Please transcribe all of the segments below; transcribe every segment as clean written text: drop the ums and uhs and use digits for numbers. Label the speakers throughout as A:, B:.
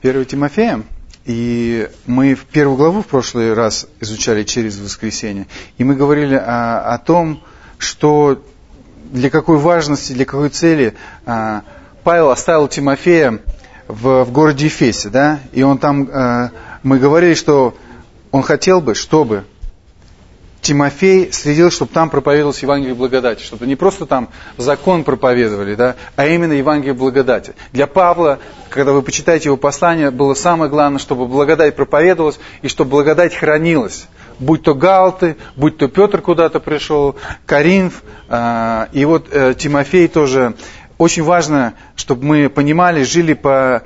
A: 1 Тимофея, и мы первую главу в прошлый раз изучали через воскресенье, и мы говорили о том, что для какой важности, для какой цели Павел оставил Тимофея в городе Ефесе, да, и он там, мы говорили, что он хотел бы, чтобы Тимофей следил, чтобы там проповедовалось Евангелие благодати, чтобы не просто там закон проповедовали, да, а именно Евангелие благодати. Для Павла, когда вы почитаете его послание, было самое главное, чтобы благодать проповедовалась и чтобы благодать хранилась. Будь то Галаты, будь то Петр куда-то пришел, Коринф, и вот Тимофей тоже. Очень важно, чтобы мы понимали, жили по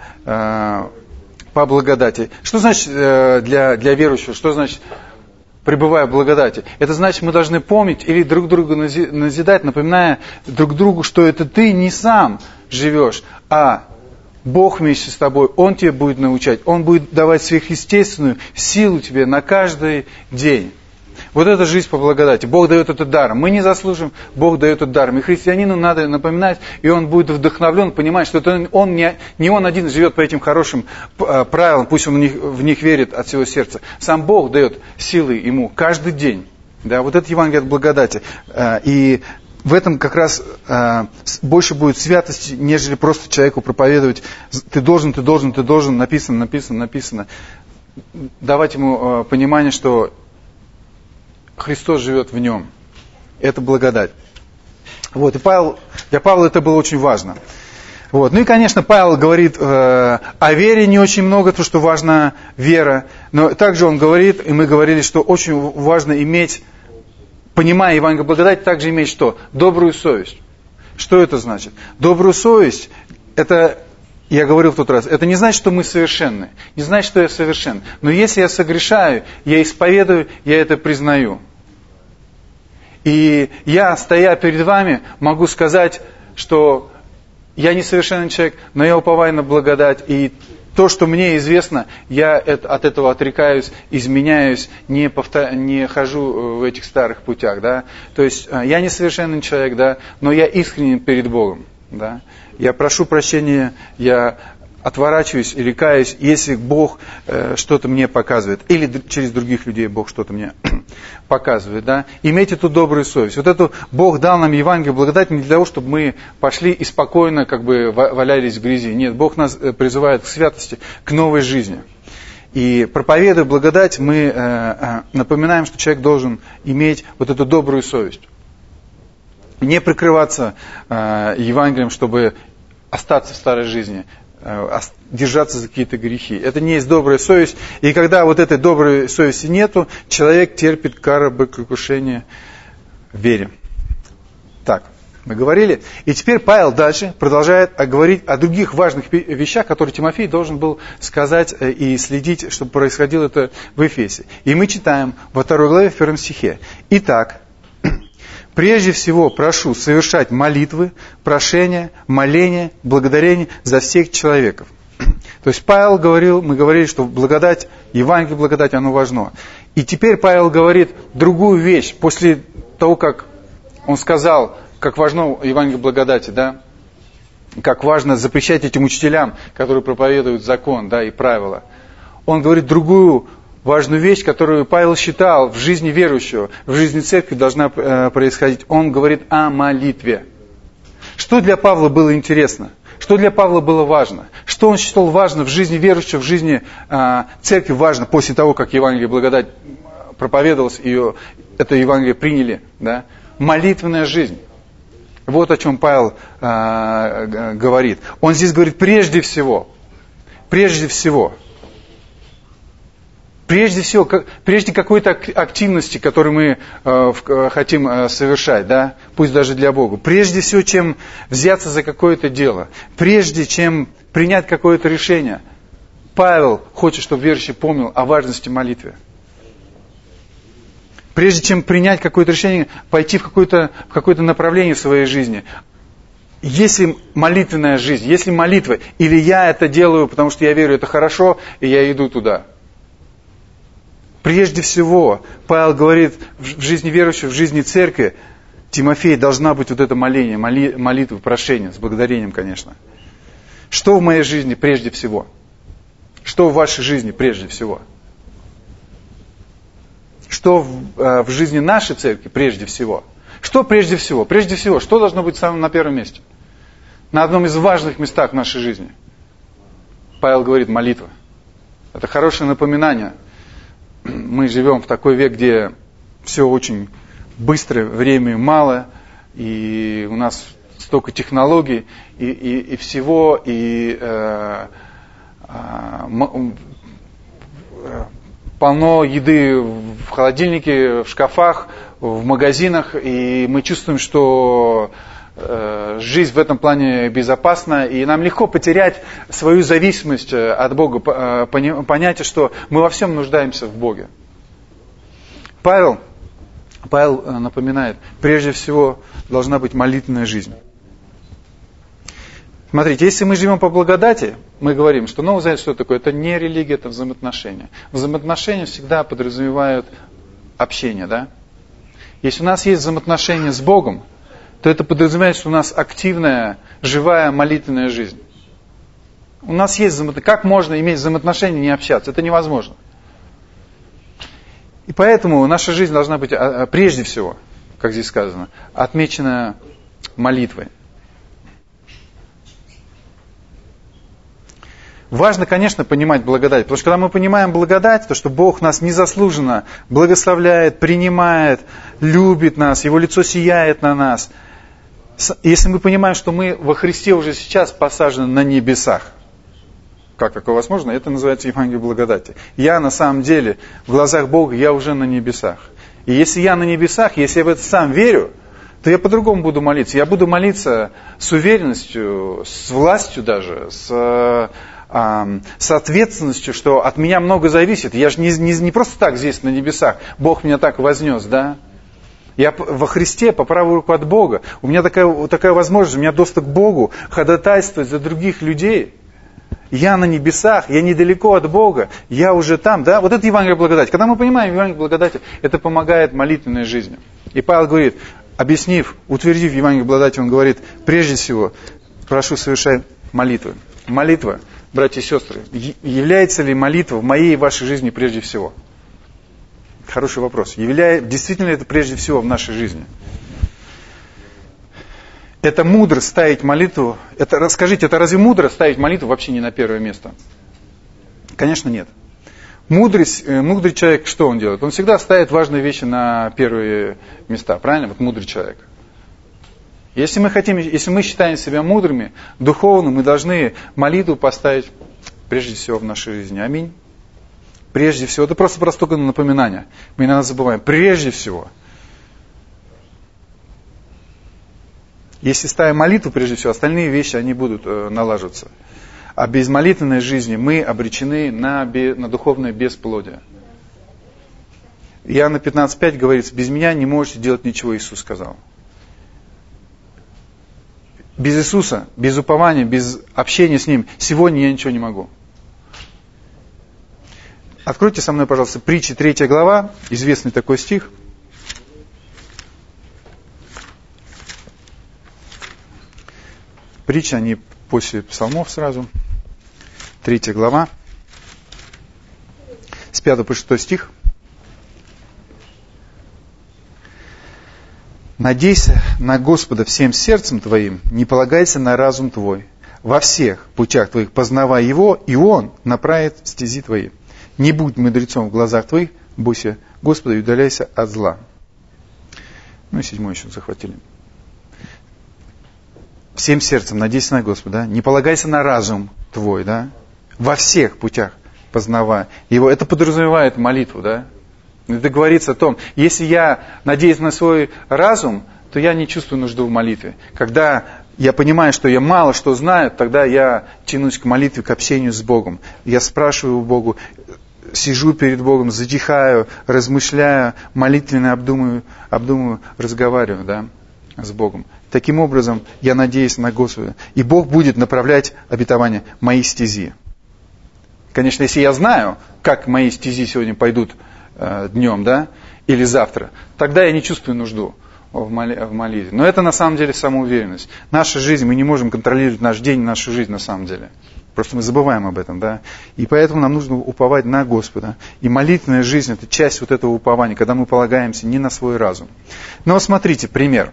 A: благодати. Что значит для верующего, что значит пребывая в благодати? Это значит, мы должны помнить или друг друга назидать, напоминая друг другу, что это ты не сам живешь, а Бог вместе с тобой, Он тебе будет научать, Он будет давать сверхъестественную силу тебе на каждый день. Вот это жизнь по благодати. Бог дает это даром. Мы не заслужим, Бог дает это даром. И христианину надо напоминать, и он будет вдохновлен, понимать, что это он не он один живет по этим хорошим правилам, пусть он в них верит от всего сердца. Сам Бог дает силы ему каждый день. Да, вот это Евангелие от благодати. И в этом как раз больше будет святости, нежели просто человеку проповедовать. Ты должен, написано. Давать ему понимание, что Христос живет в нем. Это благодать. Вот, и для Павла это было очень важно. Вот. Ну и, конечно, Павел говорит о вере не очень много, потому что важна вера. Но также он говорит, и мы говорили, что очень важно иметь, понимая Евангелие благодати, также иметь что? Добрую совесть. Что это значит? Добрую совесть, это, я говорил в тот раз, это не значит, что мы совершенны. Не значит, что я совершен. Но если я согрешаю, я исповедую, я это признаю. И я, стоя перед вами, могу сказать, что я несовершенный человек, но я уповаю на благодать. И то, что мне известно, я от этого отрекаюсь, изменяюсь, не хожу в этих старых путях. Да? То есть я несовершенный человек, да, но я искренен перед Богом. Да? Я прошу прощения, я отворачиваюсь или каюсь, если Бог что-то мне показывает, или через других людей Бог что-то мне показывает, да, иметь эту добрую совесть. Вот это Бог дал нам Евангелие благодать не для того, чтобы мы пошли и спокойно как бы валялись в грязи. Нет, Бог нас призывает к святости, к новой жизни. И проповедуя благодать, мы напоминаем, что человек должен иметь вот эту добрую совесть. Не прикрываться Евангелием, чтобы остаться в старой жизни, держаться за какие-то грехи. Это не есть добрая совесть. И когда вот этой доброй совести нету, человек терпит кораблекрушение в вере. Так, мы говорили. И теперь Павел дальше продолжает говорить о других важных вещах, которые Тимофей должен был сказать и следить, чтобы происходило это в Эфесе. И мы читаем во 2 главе, в 1 стихе. Итак, прежде всего прошу совершать молитвы, прошения, моления, благодарения за всех человеков. То есть Павел говорил, мы говорили, что благодать, Евангелие благодать, оно важно. И теперь Павел говорит другую вещь, после того, как он сказал, как важно Евангелие благодати, да, как важно запрещать этим учителям, которые проповедуют закон, да, и правила. Он говорит другую важную вещь, которую Павел считал в жизни верующего, в жизни церкви должна происходить. Он говорит о молитве. Что для Павла было интересно? Что для Павла было важно? Что он считал важно в жизни верующего, в жизни церкви важно после того, как Евангелие благодать проповедовалось, и это Евангелие приняли? Да? Молитвенная жизнь. Вот о чем Павел говорит. Он здесь говорит прежде всего, прежде какой-то активности, которую мы хотим совершать, да, пусть даже для Бога, прежде всего, чем взяться за какое-то дело, прежде чем принять какое-то решение, Павел хочет, чтобы верующий помнил о важности молитвы. Прежде чем принять какое-то решение, пойти в какое-то направление в своей жизни, если молитвенная жизнь, если молитва, или я это делаю, потому что я верю, это хорошо, и я иду туда. Прежде всего, Павел говорит, в жизни верующего, в жизни церкви, Тимофей, должна быть вот это моление, молитва, прошение, с благодарением, конечно. Что в моей жизни прежде всего? Что в вашей жизни прежде всего? Что в жизни нашей церкви прежде всего? Что прежде всего? Прежде всего, что должно быть самым на первом месте? На одном из важных местах в нашей жизни. Павел говорит, молитва. Это хорошее напоминание. Мы живем в такой век, где все очень быстро, времени мало, и у нас столько технологий и всего, и полно еды в холодильнике, в шкафах, в магазинах, и мы чувствуем, что жизнь в этом плане безопасна, и нам легко потерять свою зависимость от Бога, понятие, что мы во всем нуждаемся в Боге. Павел напоминает, прежде всего должна быть молитвенная жизнь. Смотрите, если мы живем по благодати, мы говорим, что Новый Завет что такое? Это не религия, это взаимоотношения. Взаимоотношения всегда подразумевают общение, да? Если у нас есть взаимоотношения с Богом, то это подразумевает, что у нас активная, живая молитвенная жизнь. У нас есть взаимоотношения. Как можно иметь взаимоотношения и не общаться? Это невозможно. И поэтому наша жизнь должна быть, прежде всего, как здесь сказано, отмечена молитвой. Важно, конечно, понимать благодать, потому что когда мы понимаем благодать, то что Бог нас незаслуженно благословляет, принимает, любит нас, Его лицо сияет на нас. Если мы понимаем, что мы во Христе уже сейчас посажены на небесах, как такое возможно, это называется Евангелие благодати. Я на самом деле, в глазах Бога, я уже на небесах. И если я на небесах, если я в это сам верю, то я по-другому буду молиться. Я буду молиться с уверенностью, с властью даже, с ответственностью, что от меня много зависит. Я же не просто так здесь на небесах, Бог меня так вознес, да? Я во Христе по правую руку от Бога. У меня такая возможность, у меня доступ к Богу, ходатайствовать за других людей. Я на небесах, я недалеко от Бога, я уже там, да? Вот это Евангелие благодати. Когда мы понимаем Евангелие благодати, это помогает молитвенной жизни. И Павел говорит, объяснив, утвердив Евангелие благодати, он говорит, прежде всего, прошу, совершай молитву. Молитва, братья и сестры, является ли молитва в моей и вашей жизни прежде всего? Хороший вопрос. Действительно ли это прежде всего в нашей жизни? Это мудро ставить молитву. Скажите, это разве мудро ставить молитву вообще не на первое место? Конечно, нет. Мудрый человек, что он делает? Он всегда ставит важные вещи на первые места. Правильно? Вот мудрый человек. Если мы считаем себя мудрыми, духовно, мы должны молитву поставить прежде всего в нашей жизни. Аминь. Прежде всего. Это просто простое напоминание. Мы иногда забываем. Прежде всего. Если ставим молитву, прежде всего, остальные вещи, они будут налаживаться. А без молитвенной жизни мы обречены на духовное бесплодие. Иоанна 15:5 говорится, без меня не можете делать ничего, Иисус сказал. Без Иисуса, без упования, без общения с Ним, сегодня я ничего не могу. Откройте со мной, пожалуйста, Притчи 3 глава, известный такой стих. Притчи, они после псалмов сразу. 3 глава. С 5 по 6 стих. «Надейся на Господа всем сердцем твоим, не полагайся на разум твой. Во всех путях твоих познавай Его, и Он направит стези твои. Не будь мудрецом в глазах твоих, бойся Господа и удаляйся от зла». Ну и 7 еще захватили. Всем сердцем надейся на Господа, не полагайся на разум твой, да? Во всех путях познавай Его. Это подразумевает молитву, да? Это говорится о том, если я надеюсь на свой разум, то я не чувствую нужду в молитве. Когда я понимаю, что я мало что знаю, тогда я тянусь к молитве, к общению с Богом. Я спрашиваю у Бога, сижу перед Богом, затихаю, размышляю, молитвенно обдумываю, разговариваю, да, с Богом. Таким образом, я надеюсь на Господа. И Бог будет направлять обетования моей стези. Конечно, если я знаю, как мои стези сегодня пойдут днем, да, или завтра, тогда я не чувствую нужду в молитве. Но это на самом деле самоуверенность. Наша жизнь, мы не можем контролировать наш день, нашу жизнь на самом деле. Просто мы забываем об этом, да. И поэтому нам нужно уповать на Господа. И молитвенная жизнь – это часть вот этого упования, когда мы полагаемся не на свой разум. Но смотрите, пример.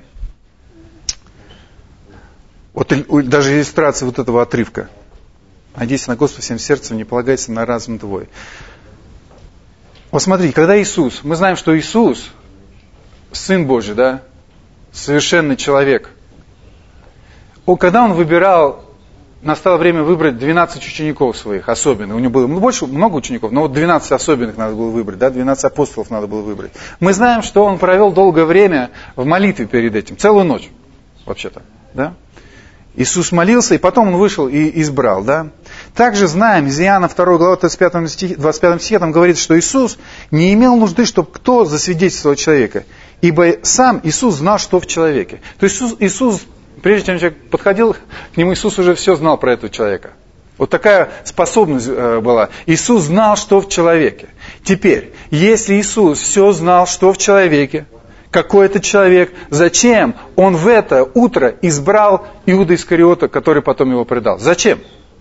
A: Вот даже иллюстрация вот этого отрывка. Надейся на Господа всем сердцем, не полагайся на разум твой. Вот смотрите, когда Иисус, мы знаем, что Иисус, Сын Божий, да, совершенный человек. Когда Он выбирал, настало время выбрать 12 учеников своих, особенных. У него было много учеников, но вот 12 особенных надо было выбрать, да, 12 апостолов надо было выбрать. Мы знаем, что Он провел долгое время в молитве перед этим, целую ночь, вообще-то, да. Иисус молился, и потом Он вышел и избрал, да. Также знаем, из Иоанна 2 глава 25 стихе там говорится, что Иисус не имел нужды, чтобы кто засвидетельствовал человека, ибо сам Иисус знал, что в человеке. То есть Иисус, прежде чем человек подходил к Нему, Иисус уже все знал про этого человека. Вот такая способность была. Иисус знал, что в человеке. Теперь, если Иисус все знал, что в человеке, какой это человек, зачем Он в это утро избрал Иуда Искариота, который потом его предал? Зачем?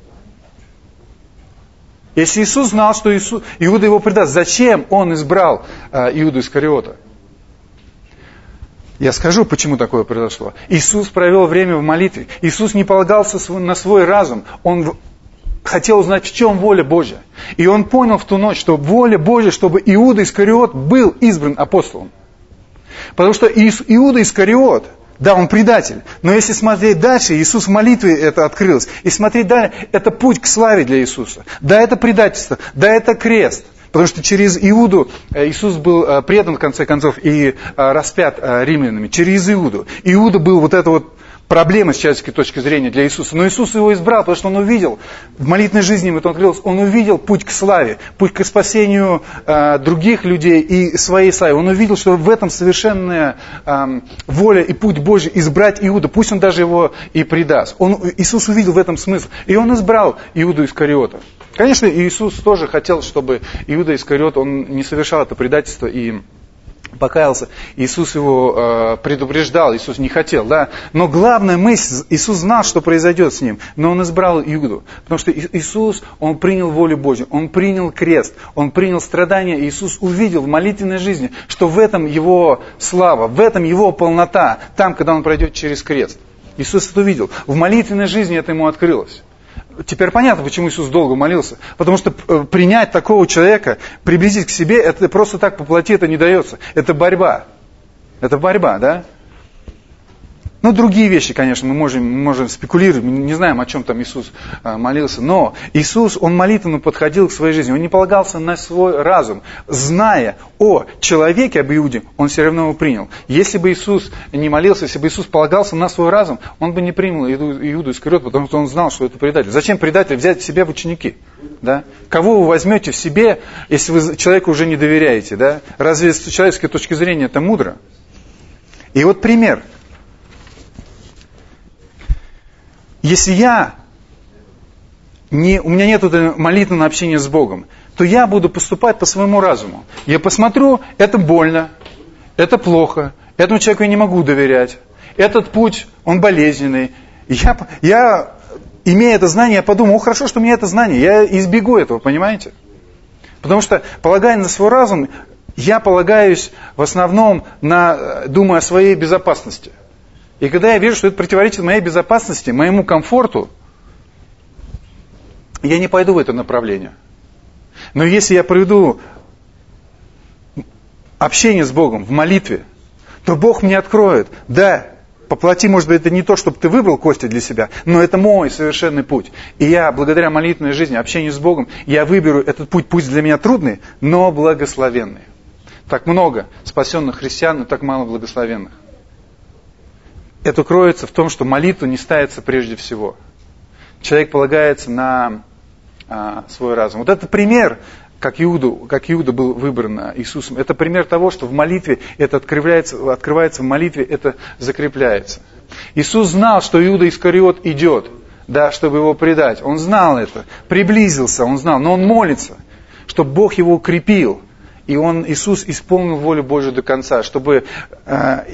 A: Если Иисус знал, что Иуда его предаст, зачем Он избрал Иуду Искариота? Я скажу, почему такое произошло. Иисус провел время в молитве. Иисус не полагался на свой разум. Он хотел узнать, в чем воля Божья. И Он понял в ту ночь, что воля Божья, чтобы Иуда Искариот был избран апостолом. Потому что Иуда Искариот, да, он предатель. Но если смотреть дальше, Иисус в молитве это открылось. И смотреть дальше, это путь к славе для Иисуса. Да, это предательство, да, это крест. Потому что через Иуду Иисус был предан, в конце концов, и распят римлянами. Через Иуду. Иуда был вот это вот проблема с человеческой точки зрения для Иисуса. Но Иисус его избрал, потому что Он увидел, в молитвенной жизни ему это открылось, Он увидел путь к славе, путь к спасению других людей и своей славе. Он увидел, что в этом совершенная воля и путь Божий избрать Иуду, пусть он даже его и предаст. Иисус увидел в этом смысл, и Он избрал Иуду Искариота. Конечно, Иисус тоже хотел, чтобы Иуда Искариот, он не совершал это предательство и покаялся. Иисус его предупреждал, Иисус не хотел, да. Но главная мысль, Иисус знал, что произойдет с ним, но Он избрал Иуду. Потому что Иисус, Он принял волю Божью, Он принял крест, Он принял страдания. Иисус увидел в молитвенной жизни, что в этом Его слава, в этом Его полнота, там, когда Он пройдет через крест. Иисус это увидел. В молитвенной жизни это Ему открылось. Теперь понятно, почему Иисус долго молился. Потому что принять такого человека, приблизить к себе, это просто так по плоти это не дается. Это борьба. Это борьба, да? Ну, другие вещи, конечно, мы можем спекулировать, мы не знаем, о чем там Иисус молился. Но Иисус, Он молитвенно подходил к своей жизни. Он не полагался на свой разум. Зная о человеке, об Иуде, Он все равно его принял. Если бы Иисус не молился, если бы Иисус полагался на свой разум, Он бы не принял Иуду Искариота, потому что Он знал, что это предатель. Зачем предатель взять себя в ученики? Да? Кого вы возьмете в себе, если вы человеку уже не доверяете? Да? Разве с человеческой точки зрения это мудро? И вот пример. Если у меня нет молитвенного общения с Богом, то я буду поступать по своему разуму. Я посмотрю, это больно, это плохо, этому человеку я не могу доверять, этот путь, он болезненный. Я имея это знание, я подумал, хорошо, что у меня это знание, я избегу этого, понимаете? Потому что, полагая на свой разум, я полагаюсь в основном думая о своей безопасности. И когда я вижу, что это противоречит моей безопасности, моему комфорту, я не пойду в это направление. Но если я проведу общение с Богом в молитве, то Бог мне откроет. Да, по плоти, может быть, это не то, чтобы ты выбрал, Костя, для себя, но это мой совершенный путь. И я, благодаря молитвенной жизни, общению с Богом, я выберу этот путь, пусть для меня трудный, но благословенный. Так много спасенных христиан, но так мало благословенных. Это кроется в том, что молитва не ставится прежде всего. Человек полагается на свой разум. Вот это пример, как Иуда был выбран Иисусом. Это пример того, что в молитве это открывается в молитве, это закрепляется. Иисус знал, что Иуда Искариот идет, да, чтобы его предать. Он знал это, приблизился, он знал, но он молится, чтобы Бог его укрепил. И Иисус исполнил волю Божию до конца, чтобы,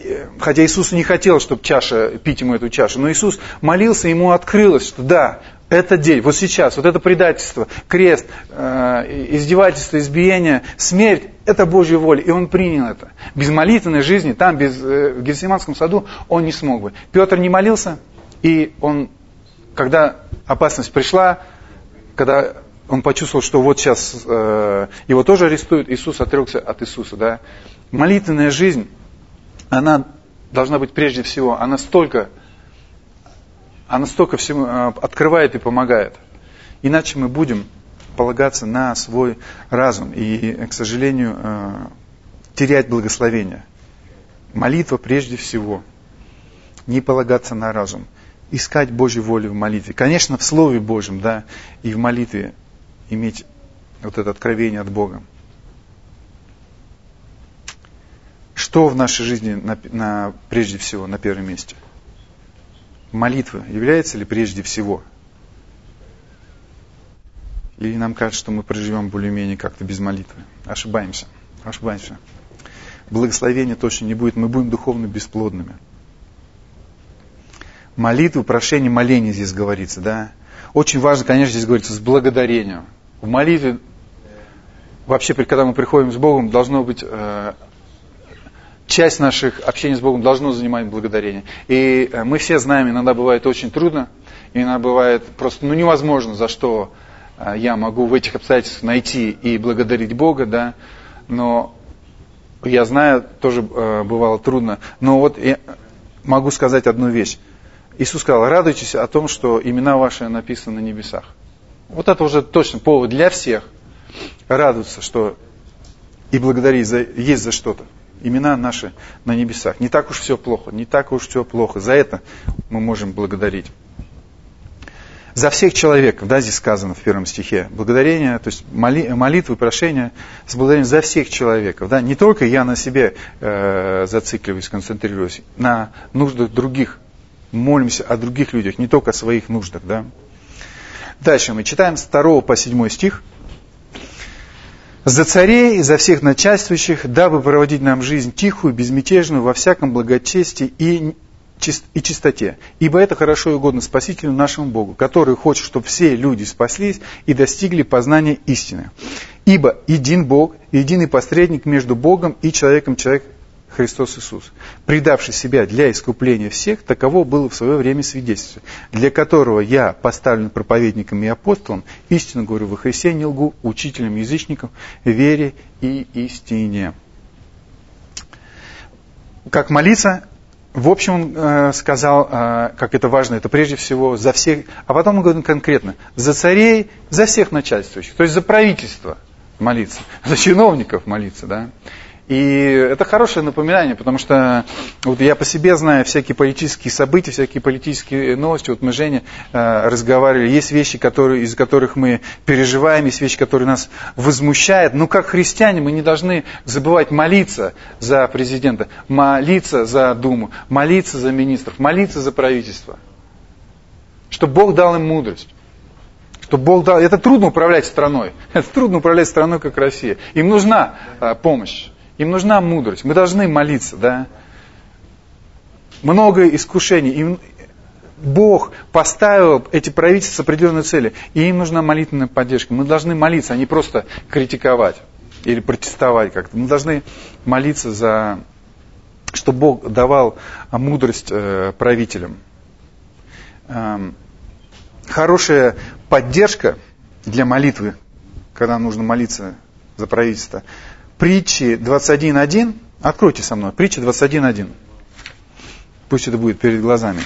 A: хотя Иисус не хотел, чтобы пить ему эту чашу, но Иисус молился, ему открылось, что да, Этот день, вот сейчас, вот это предательство, крест, издевательство, избиение, смерть, это Божья воля, и Он принял это. Без молитвенной жизни, там, в Гефсиманском саду, Он не смог бы. Петр не молился, и он, когда опасность пришла, когда он почувствовал, что вот сейчас его тоже арестуют, Иисус отрекся от Иисуса. Да? Молитвенная жизнь, она должна быть прежде всего, она столько всему открывает и помогает. Иначе мы будем полагаться на свой разум и, к сожалению, терять благословение. Молитва прежде всего. Не полагаться на разум. Искать Божью волю в молитве. Конечно, в Слове Божьем, да, и в молитве иметь вот это откровение от Бога. Что в нашей жизни прежде всего на первом месте? Молитва является ли прежде всего? Или нам кажется, что мы проживем более-менее как-то без молитвы? Ошибаемся. Благословения точно не будет, мы будем духовно бесплодными. Молитву, прошение, моление здесь говорится, да. Очень важно, конечно, здесь говорится с благодарением. В молитве, вообще, когда мы приходим с Богом, должно быть, часть наших общений с Богом должно занимать благодарение. И мы все знаем, иногда бывает очень трудно, иногда бывает просто невозможно, за что я могу в этих обстоятельствах найти и благодарить Бога, да. Но я знаю, тоже бывало трудно. Но вот я могу сказать одну вещь. Иисус сказал: радуйтесь о том, что имена ваши написаны на небесах. Вот это уже точно повод для всех радоваться, что и благодарить есть за что-то. Имена наши на небесах. Не так уж все плохо, За это мы можем благодарить. За всех человеков, да, здесь сказано в 1 стихе. Благодарение, то есть молитвы, прошения с благодарением за всех человеков. Да. Не только я на себе зацикливаюсь, концентрируюсь, на нуждах других. Молимся о других людях, не только о своих нуждах. Да? Дальше мы читаем с 2 по 7 стих. «За царей и за всех начальствующих, дабы проводить нам жизнь тихую, безмятежную, во всяком благочестии и чистоте. Ибо это хорошо и угодно Спасителю нашему Богу, который хочет, чтобы все люди спаслись и достигли познания истины. Ибо един Бог, единый посредник между Богом и человеком, человек Христос Иисус, предавший себя для искупления всех, таково было в свое время свидетельство, для которого я поставлен проповедником и апостолом, истину говорю во Христе, не лгу, учителем язычников, вере и истине». Как молиться? В общем, он сказал, как это важно, это прежде всего за всех, а потом он говорит конкретно, за царей, за всех начальствующих, то есть за правительство молиться, за чиновников молиться, да. И это хорошее напоминание, потому что вот я по себе знаю всякие политические события, всякие политические новости. Вот мы с Женей разговаривали. Есть вещи, из-за которых мы переживаем, есть вещи, которые нас возмущают. Но как христиане мы не должны забывать молиться за президента, молиться за Думу, молиться за министров, молиться за правительство. Чтобы Бог дал им мудрость. Чтобы Бог дал... Это трудно управлять страной. Это трудно управлять страной, как Россия. Им нужна помощь. Им нужна мудрость. Мы должны молиться, да. Много искушений. Бог поставил эти правительства с определенной целью. И им нужна молитвенная поддержка. Мы должны молиться, а не просто критиковать или протестовать как-то. Мы должны молиться чтобы Бог давал мудрость правителям. Хорошая поддержка для молитвы, когда нужно молиться за правительство. Притчи 21.1. Откройте со мной. Притча 21.1. Пусть это будет перед глазами.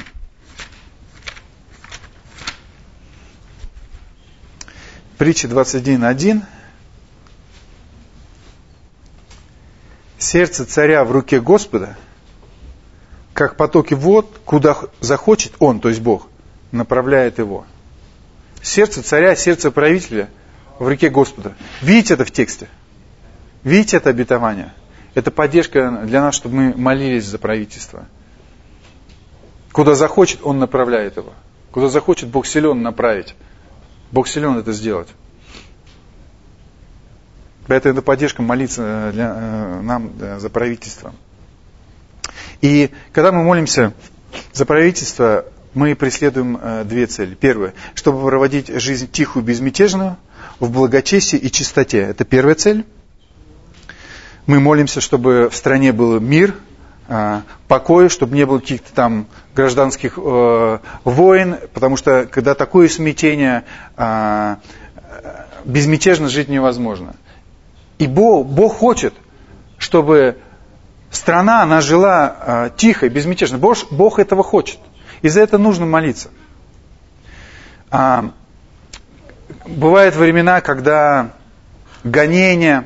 A: Притча 21.1. Сердце царя в руке Господа, как потоки вод, куда захочет он, то есть Бог, направляет его. Сердце царя, сердце правителя в руке Господа. Видите это в тексте? Видите это обетование? Это поддержка для нас, чтобы мы молились за правительство. Куда захочет, он направляет его. Куда захочет, Бог силен направить. Бог силен это сделать. Поэтому это поддержка молиться нам за правительство. И когда мы молимся за правительство, мы преследуем две цели. Первое, чтобы проводить жизнь тихую, безмятежную, в благочестии и чистоте. Это первая цель. Мы молимся, чтобы в стране был мир, покой, чтобы не было каких-то там гражданских войн, потому что когда такое смятение, безмятежно жить невозможно. И Бог хочет, чтобы страна, она жила тихо, безмятежно. Бог этого хочет. И за это нужно молиться. Бывают времена, когда гонения,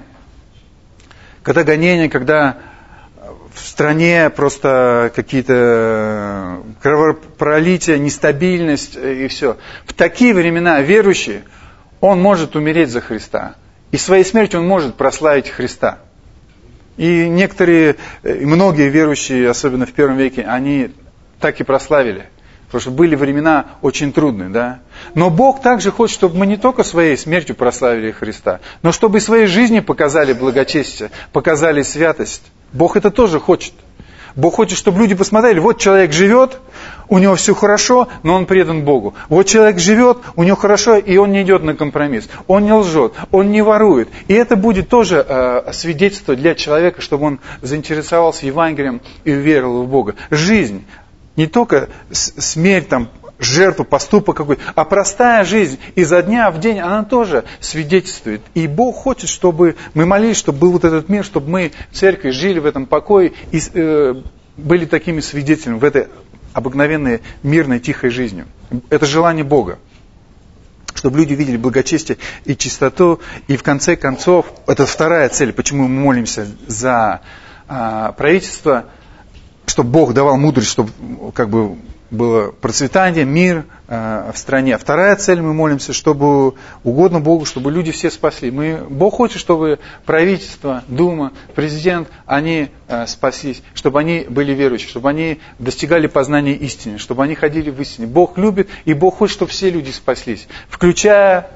A: когда в стране просто какие-то кровопролития, нестабильность и все. В такие времена верующий, он может умереть за Христа. И своей смертью он может прославить Христа. И многие верующие, особенно в первом веке, они так и прославили. Потому что были времена очень трудные, да. Но Бог также хочет, чтобы мы не только своей смертью прославили Христа, но чтобы и своей жизни показали благочестие, показали святость. Бог это тоже хочет. Бог хочет, чтобы люди посмотрели, вот человек живет, у него все хорошо, но он предан Богу. Вот человек живет, у него хорошо, и он не идет на компромисс. Он не лжет, он не ворует. И это будет тоже свидетельство для человека, чтобы он заинтересовался Евангелием и уверовал в Бога. Жизнь. Не только смерть, жертва, поступок какой-то, а простая жизнь изо дня в день, она тоже свидетельствует. И Бог хочет, чтобы мы молились, чтобы был вот этот мир, чтобы мы в церкви жили в этом покое и были такими свидетелями в этой обыкновенной, мирной, тихой жизни. Это желание Бога. Чтобы люди видели благочестие и чистоту. И в конце концов, это вторая цель, почему мы молимся за правительство, чтобы Бог давал мудрость, чтобы было процветание, мир в стране. А вторая цель, мы молимся, чтобы угодно Богу, чтобы люди все спасли. Бог хочет, чтобы правительство, Дума, президент, они спаслись, чтобы они были верующими, чтобы они достигали познания истины, чтобы они ходили в истине. Бог любит, и Бог хочет, чтобы все люди спаслись, включая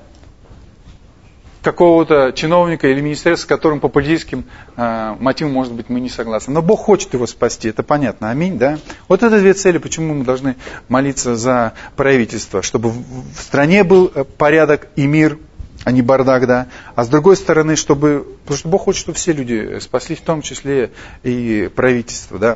A: какого-то чиновника или министерства, с которым по политическим мотивам, может быть, мы не согласны. Но Бог хочет его спасти, это понятно. Аминь, да? Вот это две цели, почему мы должны молиться за правительство. Чтобы в стране был порядок и мир, а не бардак, да? А с другой стороны, потому что Бог хочет, чтобы все люди спаслись, в том числе и правительство, да?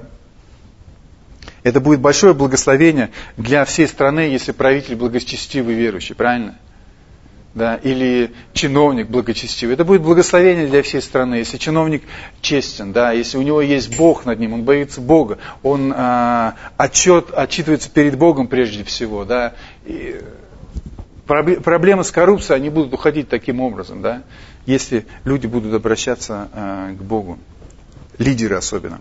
A: Это будет большое благословение для всей страны, если правитель благочестивый верующий, правильно? Да, или чиновник благочестивый. Это будет благословение для всей страны. Если чиновник честен, да, если у него есть Бог над ним, он боится Бога, он отчитывается перед Богом прежде всего. Да, и проблемы с коррупцией, они будут уходить таким образом, да, если люди будут обращаться к Богу. Лидеры особенно.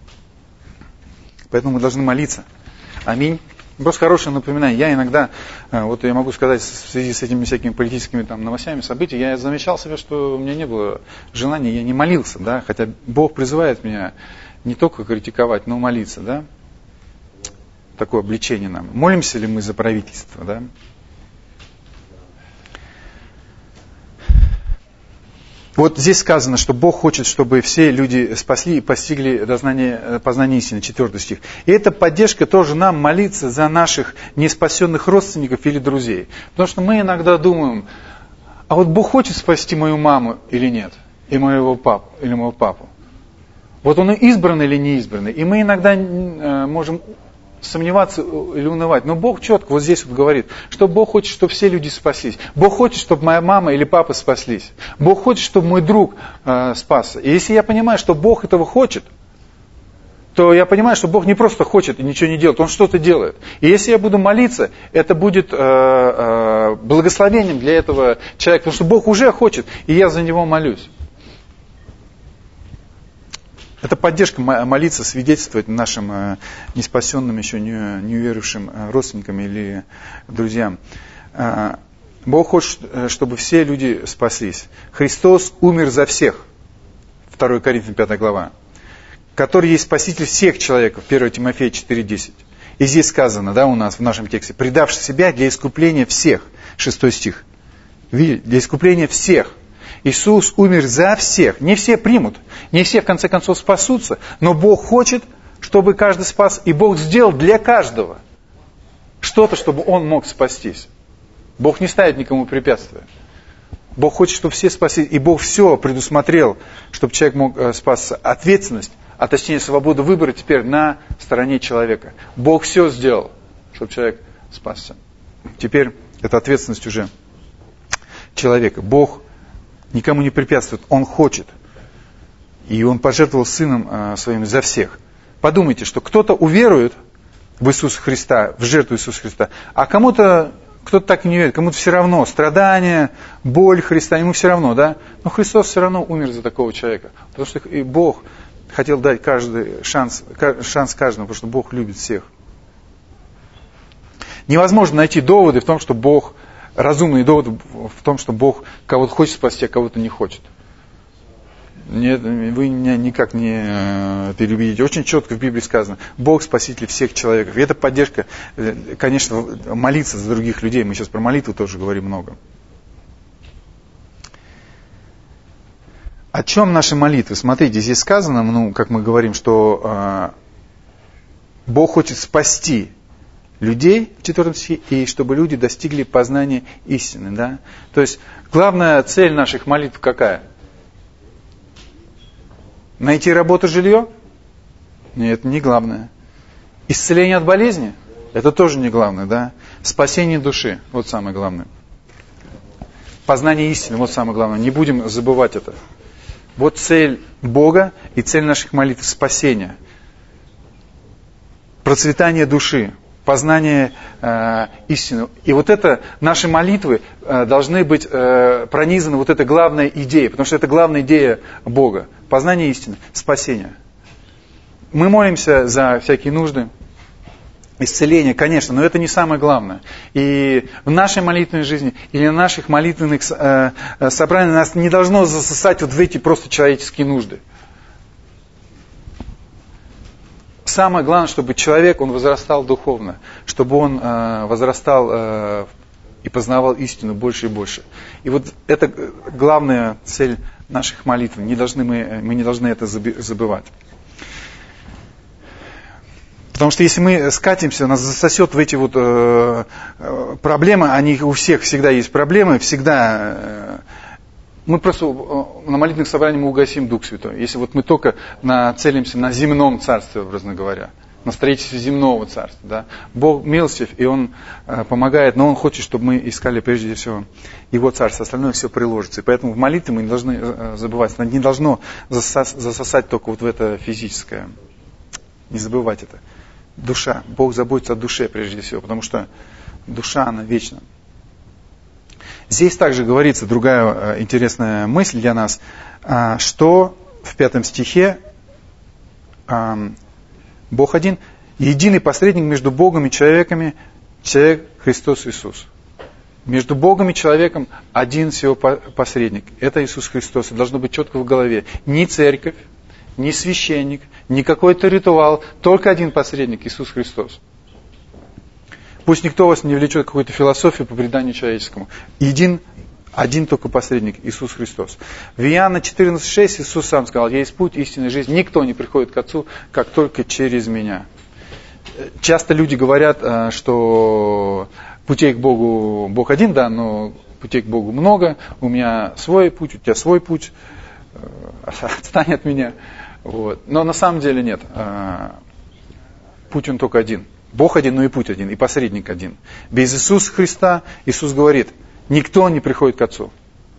A: Поэтому мы должны молиться. Аминь. Просто хорошее напоминание. Я иногда, вот я могу сказать, в связи с этими всякими политическими новостями, событиями, я замечал себе, что у меня не было желания, я не молился, да, хотя Бог призывает меня не только критиковать, но молиться, да. Такое обличение нам. Молимся ли мы за правительство, да? Вот здесь сказано, что Бог хочет, чтобы все люди спасли и постигли познание истины, 4 стих. И эта поддержка тоже нам молиться за наших неспасенных родственников или друзей. Потому что мы иногда думаем, а вот Бог хочет спасти мою маму или нет? И моего папу, или моего папу? Вот он избранный или не избранный? И мы иногда можем сомневаться или унывать. Но Бог четко вот здесь вот говорит, что Бог хочет, чтобы все люди спаслись. Бог хочет, чтобы моя мама или папа спаслись. Бог хочет, чтобы мой друг спасся. И если я понимаю, что Бог этого хочет, то я понимаю, что Бог не просто хочет и ничего не делает, Он что-то делает. И если я буду молиться, это будет благословением для этого человека, потому что Бог уже хочет, и я за него молюсь. Это поддержка молиться, свидетельствовать нашим неспасенным, еще не уверовавшим родственникам или друзьям. Бог хочет, чтобы все люди спаслись. Христос умер за всех. 2 Коринфянам 5 глава. Который есть Спаситель всех человеков. 1 Тимофея 4:10. И здесь сказано, да, у нас в нашем тексте, предавший себя для искупления всех. 6 стих. Видите, для искупления всех. Иисус умер за всех. Не все примут, не все в конце концов спасутся, но Бог хочет, чтобы каждый спас, и Бог сделал для каждого. что-то, чтобы он мог спастись. Бог не ставит никому препятствия. Бог хочет, чтобы все спаслись, и Бог все предусмотрел, чтобы человек мог спасться. Ответственность, а точнее свободу выбора теперь на стороне человека. Бог все сделал, чтобы человек спасся. Теперь это ответственность уже человека. Бог никому не препятствует, Он хочет. И Он пожертвовал Сыном Своим за всех. Подумайте, что кто-то уверует в Иисуса Христа, в жертву Иисуса Христа, а кто-то так и не верит, кому-то все равно, страдания, боль Христа, ему все равно, да? Но Христос все равно умер за такого человека, потому что и Бог хотел дать каждый шанс каждому, потому что Бог любит всех. Невозможно найти доводы в том, что Бог, разумные доводы в том, что Бог кого-то хочет спасти, а кого-то не хочет. Нет, вы меня никак не переубедите. Очень четко в Библии сказано: Бог спаситель всех человеков. И это поддержка, конечно, молиться за других людей. Мы сейчас про молитву тоже говорим много. О чем наши молитвы? Смотрите, здесь сказано, как мы говорим, что Бог хочет спасти людей в 4 стихе, и чтобы люди достигли познания истины. Да? То есть главная цель наших молитв какая? Найти работу, жилье? Нет, не главное. Исцеление от болезни? Это тоже не главное, да? Спасение души, вот самое главное. Познание истины, вот самое главное. Не будем забывать это. Вот цель Бога и цель наших молитв – спасение. Процветание души, познание истины. И вот это, наши молитвы должны быть пронизаны вот этой главной идеей, потому что это главная идея Бога. Познание истины, спасение. Мы молимся за всякие нужды, исцеление, конечно, но это не самое главное. И в нашей молитвенной жизни или на наших молитвенных собраниях нас не должно засосать вот в эти просто человеческие нужды. Самое главное, чтобы человек, он возрастал духовно, чтобы он возрастал и познавал истину больше и больше. И вот это главная цель наших молитв. Мы не должны это забывать. Потому что если мы скатимся, нас засосет в эти вот проблемы, они у всех всегда есть проблемы, всегда... Мы просто на молитвенных собраниях мы угасим Дух Святой. Если вот мы только нацелимся на земном царстве, образно говоря, на строительстве земного царства. Да? Бог милостив, и Он помогает, но Он хочет, чтобы мы искали прежде всего Его царство, остальное все приложится. И поэтому в молитве мы не должны забывать, не должно засосать только вот в это физическое. Не забывать это. Душа. Бог заботится о душе прежде всего, потому что душа, она вечна. Здесь также говорится другая интересная мысль для нас, что в 5 стихе Бог один, единый посредник между Богом и человеками, человек Христос Иисус. Между Богом и человеком один всего посредник. Это Иисус Христос. Это должно быть четко в голове. Ни церковь, ни священник, ни какой-то ритуал, только один посредник, Иисус Христос. Пусть никто вас не влечет какую-то философию по преданию человеческому. Один только посредник, Иисус Христос. В Иоанна 14,6 Иисус сам сказал: «Я есть путь, истинная жизнь, никто не приходит к Отцу, как только через Меня». Часто люди говорят, что путей к Богу Бог один, да, но путей к Богу много, у меня свой путь, у тебя свой путь, отстань от меня. Вот. Но на самом деле нет. Путь он только один. Бог один, но и путь один, и посредник один. Без Иисуса Христа, Иисус говорит, никто не приходит к Отцу.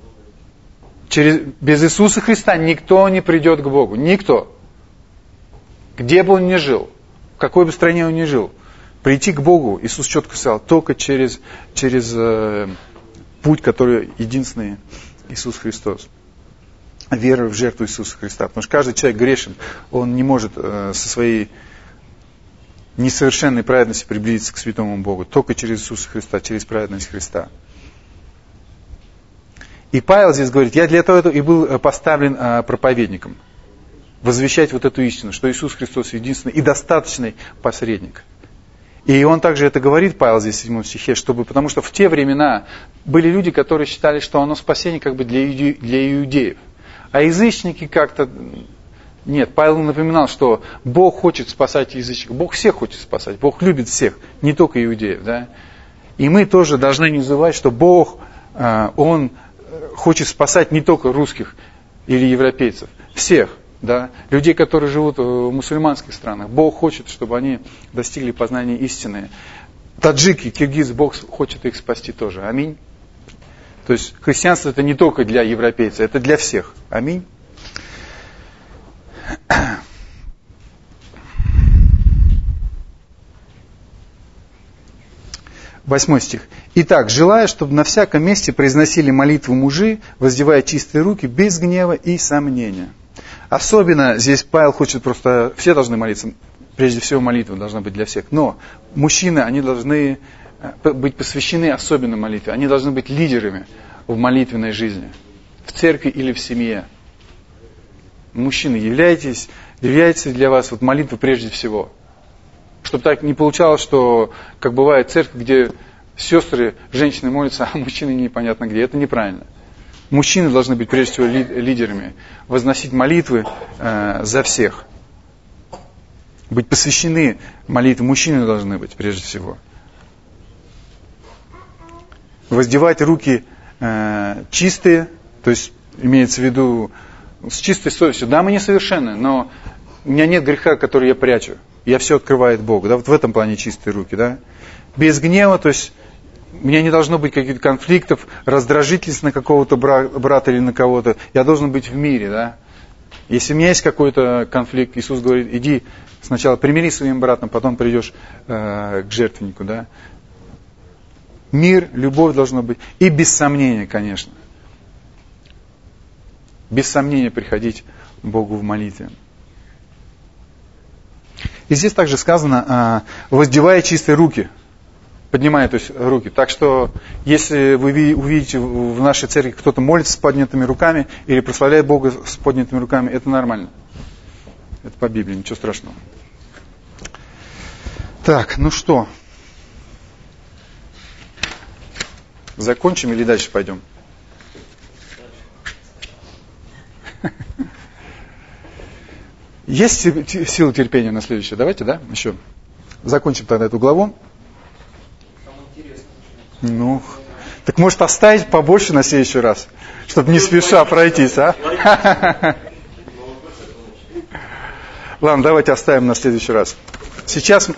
A: Без Иисуса Христа никто не придет к Богу. Никто. Где бы он ни жил, в какой бы стране он ни жил, прийти к Богу, Иисус четко сказал, только через путь, который единственный Иисус Христос. Вера в жертву Иисуса Христа. Потому что каждый человек грешен, он не может со своей несовершенной праведности приблизиться к святому Богу. Только через Иисуса Христа, через праведность Христа. И Павел здесь говорит, я для этого и был поставлен проповедником. Возвещать вот эту истину, что Иисус Христос единственный и достаточный посредник. И он также это говорит, Павел здесь в 7 стихе, потому что в те времена были люди, которые считали, что оно спасение как бы для иудеев. А язычники как-то Нет, Павел напоминал, что Бог хочет спасать язычников. Бог всех хочет спасать. Бог любит всех, не только иудеев. Да? И мы тоже должны не забывать, что Бог, Он хочет спасать не только русских или европейцев, всех. Да? Людей, которые живут в мусульманских странах. Бог хочет, чтобы они достигли познания истины. Таджики, киргизы, Бог хочет их спасти тоже. Аминь. То есть христианство это не только для европейцев, это для всех. Аминь. 8 стих. «Итак, желая, чтобы на всяком месте произносили молитву мужи, воздевая чистые руки, без гнева и сомнения». Особенно здесь Павел хочет просто... Все должны молиться. Прежде всего, молитва должна быть для всех. Но мужчины, они должны быть посвящены особенно молитве. Они должны быть лидерами в молитвенной жизни. В церкви или в семье. Мужчины, является для вас вот молитва прежде всего. Чтобы так не получалось, что, как бывает в церкви, где сестры, женщины молятся, а мужчины непонятно где. Это неправильно. Мужчины должны быть прежде всего лидерами. Возносить молитвы за всех. Быть посвящены молитве. Мужчины должны быть прежде всего. Воздевать руки чистые, то есть имеется в виду с чистой совестью. Да, мы несовершенны, но у меня нет греха, который я прячу. Я все открывает Богу. Да, вот в этом плане чистые руки. Да? Без гнева, то есть у меня не должно быть каких-то конфликтов, раздражительность на какого-то брата или на кого-то. Я должен быть в мире. Да? Если у меня есть какой-то конфликт, Иисус говорит, иди сначала примирись с своим братом, потом придешь к жертвеннику. Да? Мир, любовь должна быть. И без сомнения, конечно. Без сомнения приходить к Богу в молитве. И здесь также сказано, воздевая чистые руки. Поднимая, то есть, руки. Так что, если вы увидите в нашей церкви, кто-то молится с поднятыми руками или прославляет Бога с поднятыми руками, это нормально. Это по Библии, ничего страшного. Так, ну что? Закончим или дальше пойдем? Есть сила терпения на следующее? Давайте, да? Еще. Закончим тогда эту главу. Ну, так может оставить побольше на следующий раз, чтобы не спеша пройтись, а? Ладно, давайте оставим на следующий раз. Сейчас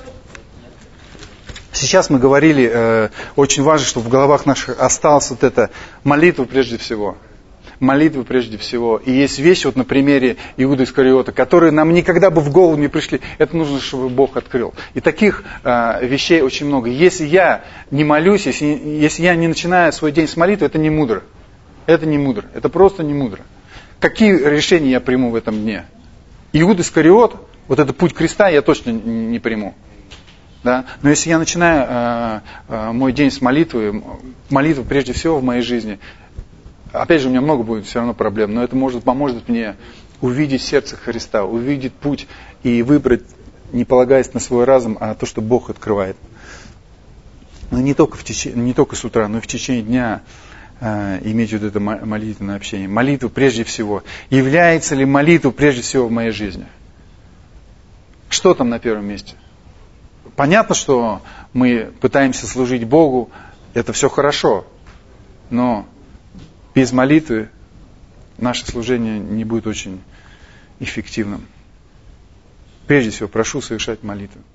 A: мы говорили, очень важно, чтобы в головах наших осталась вот эта молитва прежде всего. Молитвы прежде всего. И есть вещи, вот на примере Иуды Искариота, которые нам никогда бы в голову не пришли. Это нужно, чтобы Бог открыл. И таких вещей очень много. Если я не молюсь, если я не начинаю свой день с молитвы, это не мудро. Это не мудро. Это просто не мудро. Какие решения я приму в этом дне? Иуда Искариот, вот этот путь креста я точно не приму. Да? Но если я начинаю мой день с молитвы, молитва прежде всего в моей жизни, опять же, у меня много будет все равно проблем, но это поможет мне увидеть сердце Христа, увидеть путь и выбрать, не полагаясь на свой разум, а то, что Бог открывает. Но не только с утра, но и в течение дня иметь вот это молитвенное общение. Молитва прежде всего. Является ли молитва прежде всего в моей жизни? Что там на первом месте? Понятно, что мы пытаемся служить Богу, это все хорошо, но без молитвы наше служение не будет очень эффективным. Прежде всего, прошу совершать молитву.